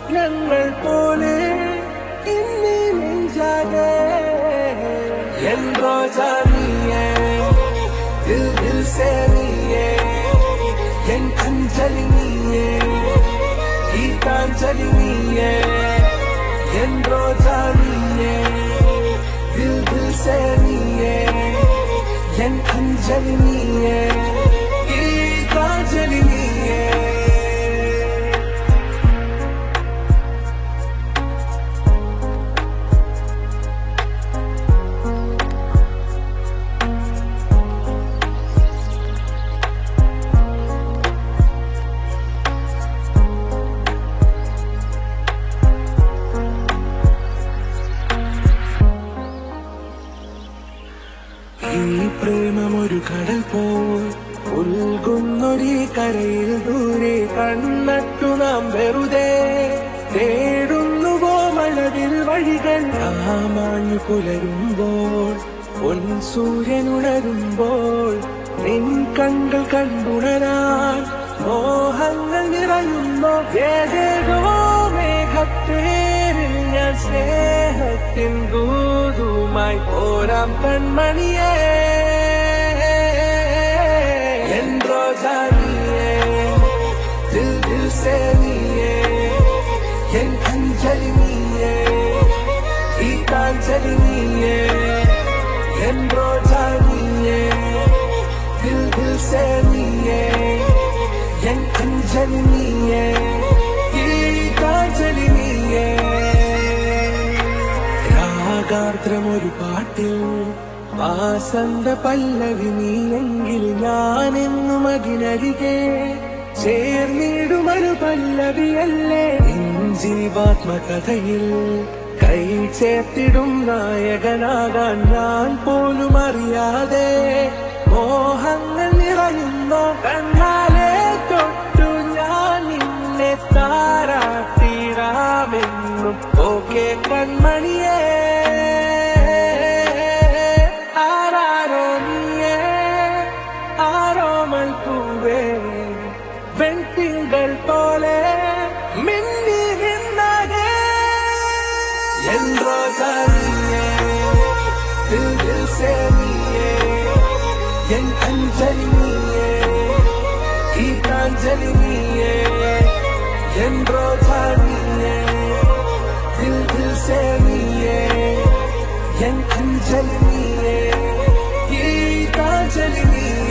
സ്വപ്നങ്ങൾ പോലെ ഇന്നീ നെഞ്ചാകെ എൻ റോജാ നീയേ ദിൽ ദിൽ സേ നീയേ എൻ അഞ്ജലി നീയേ ഗീതാഞ്ജലി നീയേ എൻ റോജാ നീയേ ദിൽ ദിൽ സേ നീയേ എൻ അഞ്ജലി നീയേ ഗീതാഞ്ജലി നീയേ ഈ പ്രേമമൊരു കടൽ പോൽ ഉൽകുന്നൊരു കരയിൽ ദൂരെ കണ്ണട്ടു നാം വെറുതെ തേടുന്നുവോ മഴവിൽ വഴികൾ മാഞ്ഞു പുലരുമ്പോൾ പൊൻ സൂര്യനുണരുമ്പോൾ നിൻ കണ്ണുകൾ കണ്ടുണരാൻ മോഹങ്ങൾ നിറയുമ്പോ ഏതേതോ മേഘത്തേരിൽ ഞാൻ സ്നേഹത്തിൻ ദൂതുമായി പോരാം കൺമണിയേ എൻ റോജാ നീയേ ദിൽ ദിൽ സേ നീയേ എൻ അഞ്ജലി നീയേ ഗീതാഞ്ജലി നീയേ എൻ റോജാ നീയേ ദിൽ ദിൽ സേ നീയേ എൻ അഞ്ജലി നീയേ ഗീതാഞ്ജലി നീയേ രാഗാർദ്രമൊരു പാട്ടിൽ വാസന്ത പല്ലവി നീയെങ്കിൽ ഞാനെന്നും അതിനരികെ ചേർന്നിടുമൊരു പല്ലവിയല്ലേ ജീവാത്മകഥയിൽ കൈ ചേർത്തിടും നായകനാകാൻ ഞാൻ പോലും അറിയാതെ മോഹങ്ങൾ നിറയുന്നോ കണ്ണാലെ തൊട്ടു ഞാൻ നിന്നെ താരാട്ടിടാമെന്നും ഓക്കെ കൺമണിയേ ആരാരോ നീയേ ആരോമൽ പൂവേ വെൺതിങ്കൾ പോലെ മിന്നി നിന്നാകെ എൻ റോജാ നീയേ ദിൽ ദിൽ സേ നീയേ എൻ അഞ്ജലി നീയേ ഗീതാഞ്ജലി നീയേ എൻ റോജാ നീയേ ദിൽ ദിൽ സേ നീയേ എൻ അഞ്ജലി നീയേ ഗീതാഞ്ജലി നീയേ